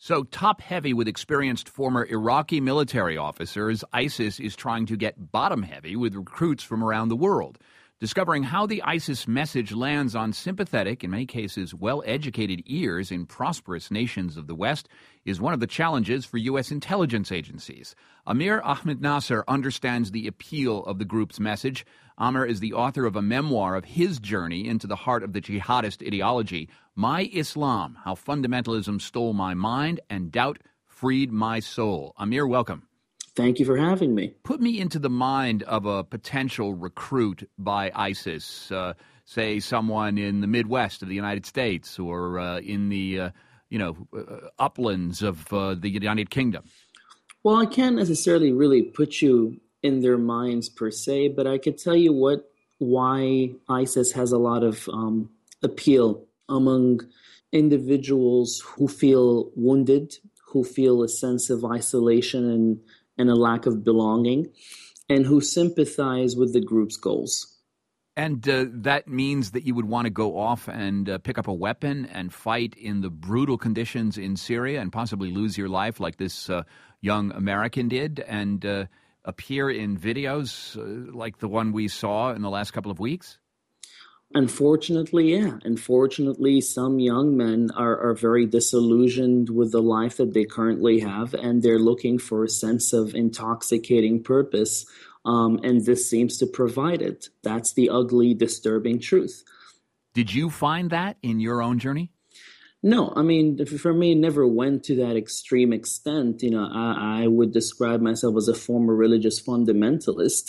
So top-heavy with experienced former Iraqi military officers, ISIS is trying to get bottom-heavy with recruits from around the world. Discovering how the ISIS message lands on sympathetic, in many cases well-educated ears in prosperous nations of the West is one of the challenges for U.S. intelligence agencies. Amir Ahmed Nasser understands the appeal of the group's message. Amir is the author of a memoir of his journey into the heart of the jihadist ideology, My Islam, How Fundamentalism Stole My Mind and Doubt Freed My Soul. Amir, welcome. Thank you for having me. Put me into the mind of a potential recruit by ISIS, say someone in the Midwest of the United States or in the uplands of the United Kingdom. Well, I can't necessarily really put you in their minds per se, but I could tell you why ISIS has a lot of appeal among individuals who feel wounded, who feel a sense of isolation and a lack of belonging, and who sympathize with the group's goals. And that means that you would want to go off and pick up a weapon and fight in the brutal conditions in Syria and possibly lose your life like this young American did and appear in videos like the one we saw in the last couple of weeks? Unfortunately, yeah. Unfortunately, some young men are very disillusioned with the life that they currently have, and they're looking for a sense of intoxicating purpose, and this seems to provide it. That's the ugly, disturbing truth. Did you find that in your own journey? No, I mean, for me, it never went to that extreme extent. I would describe myself as a former religious fundamentalist.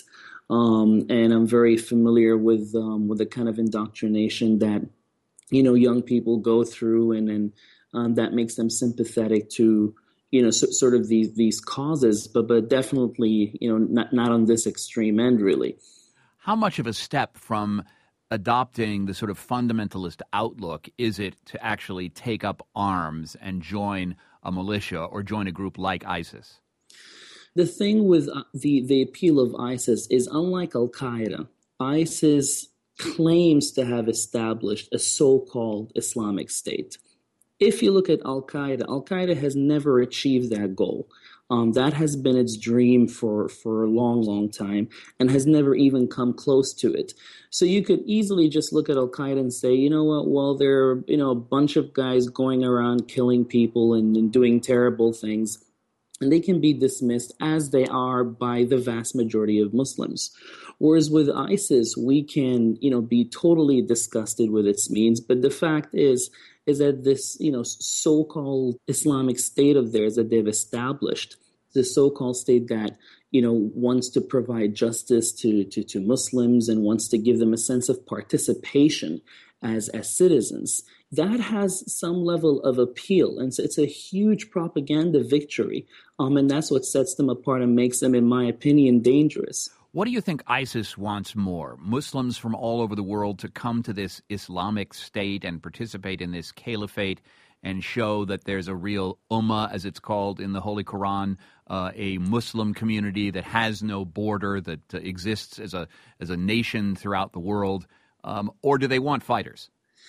And I'm very familiar with the kind of indoctrination that, young people go through and that makes them sympathetic to, sort of these causes, but definitely, not on this extreme end, really. How much of a step from adopting the sort of fundamentalist outlook is it to actually take up arms and join a militia or join a group like ISIS? The thing with the appeal of ISIS is, unlike Al-Qaeda, ISIS claims to have established a so-called Islamic State. If you look at Al-Qaeda has never achieved that goal. That has been its dream for a long, long time and has never even come close to it. So you could easily just look at Al-Qaeda and say, you know what, well, there are a bunch of guys going around killing people and doing terrible things. And they can be dismissed as they are by the vast majority of Muslims. Whereas with ISIS, we can, be totally disgusted with its means. But the fact is that this, so-called Islamic State of theirs that they've established, the so-called state that, wants to provide justice to Muslims and wants to give them a sense of participation as citizens, that has some level of appeal. And so it's a huge propaganda victory. And that's what sets them apart and makes them, in my opinion, dangerous. What do you think ISIS wants more? Muslims from all over the world to come to this Islamic State and participate in this caliphate and show that there's a real ummah, as it's called in the Holy Quran, a Muslim community that has no border, that exists as a nation throughout the world? Or do they want fighters?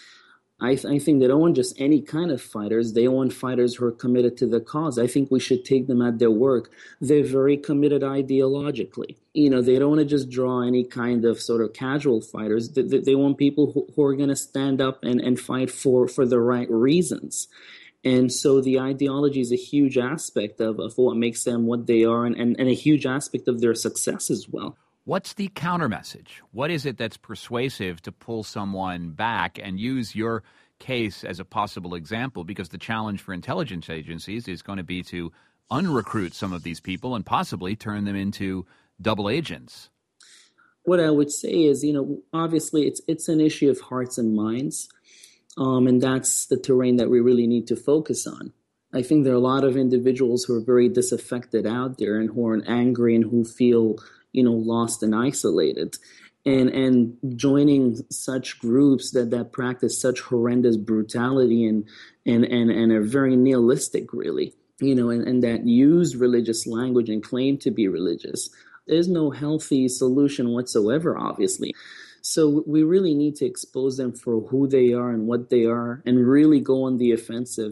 I think they don't want just any kind of fighters. They want fighters who are committed to the cause. I think we should take them at their work. They're very committed ideologically. They don't want to just draw any kind of sort of casual fighters. They want people who are going to stand up and fight for the right reasons. And so the ideology is a huge aspect of what makes them what they are and a huge aspect of their success as well. What's the counter message? What is it that's persuasive to pull someone back and use your case as a possible example? Because the challenge for intelligence agencies is going to be to unrecruit some of these people and possibly turn them into double agents. What I would say is, obviously it's an issue of hearts and minds, and that's the terrain that we really need to focus on. I think there are a lot of individuals who are very disaffected out there and who are angry and who feel lost and isolated. And joining such groups that practice such horrendous brutality and are very nihilistic, really, and that use religious language and claim to be religious, there's no healthy solution whatsoever, obviously. So we really need to expose them for who they are and what they are and really go on the offensive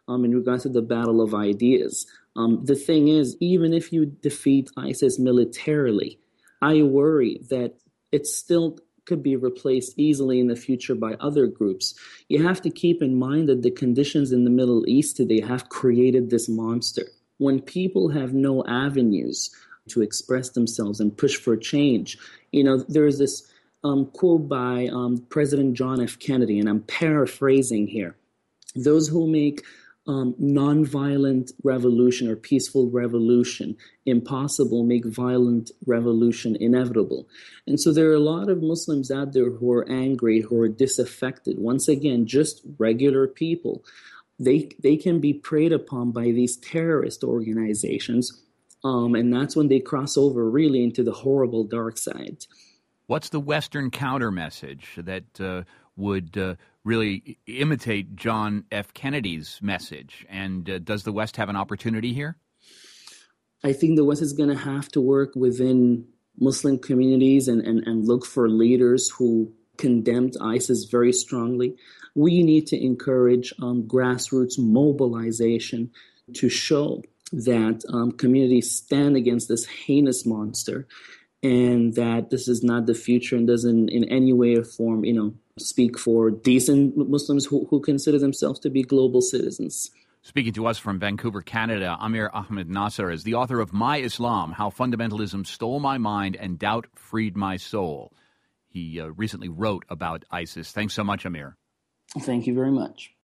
in regards to the battle of ideas. The thing is, even if you defeat ISIS militarily, I worry that it still could be replaced easily in the future by other groups. You have to keep in mind that the conditions in the Middle East today have created this monster. When people have no avenues to express themselves and push for change, there's this quote by President John F. Kennedy, and I'm paraphrasing here. Those who make nonviolent revolution or peaceful revolution impossible make violent revolution inevitable. And so there are a lot of Muslims out there who are angry, who are disaffected. Once again, just regular people. They can be preyed upon by these terrorist organizations, and that's when they cross over really into the horrible dark side. What's the Western counter message that would really imitate John F. Kennedy's message? And does the West have an opportunity here? I think the West is going to have to work within Muslim communities and look for leaders who condemned ISIS very strongly. We need to encourage grassroots mobilization to show that communities stand against this heinous monster, and that this is not the future and doesn't in any way or form, speak for decent Muslims who consider themselves to be global citizens. Speaking to us from Vancouver, Canada, Amir Ahmed Nasser is the author of My Islam, How Fundamentalism Stole My Mind and Doubt Freed My Soul. He recently wrote about ISIS. Thanks so much, Amir. Thank you very much.